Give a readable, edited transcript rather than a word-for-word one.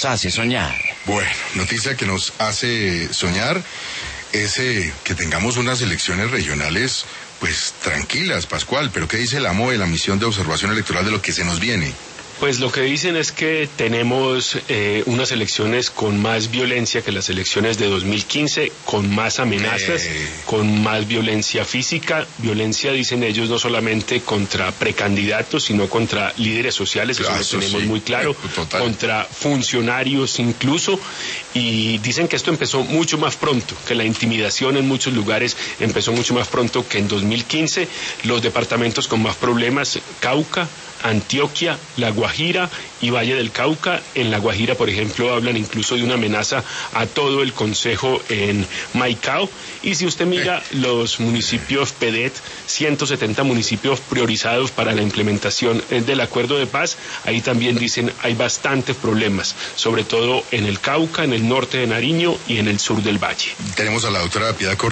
hace soñar. Bueno, noticia que nos hace soñar es que tengamos unas elecciones regionales pues tranquilas, Pascual, pero ¿qué dice el amo de la misión de observación electoral de lo que se nos viene? Pues lo que dicen es que tenemos unas elecciones con más violencia que las elecciones de 2015, con más amenazas, con más violencia física, violencia, dicen ellos, no solamente contra precandidatos, sino contra líderes sociales, eso lo tenemos muy claro, contra funcionarios incluso, y dicen que esto empezó mucho más pronto, que la intimidación en muchos lugares empezó mucho más pronto que en 2015, los departamentos con más problemas, Cauca, Antioquia, La Guajira y Valle del Cauca. En La Guajira, por ejemplo, hablan incluso de una amenaza a todo el concejo en Maicao. Y si usted mira los municipios PEDET, 170 municipios priorizados para la implementación del acuerdo de paz, ahí también dicen hay bastantes problemas, sobre todo en el Cauca, en el norte de Nariño y en el sur del Valle. Tenemos a la doctora Piedad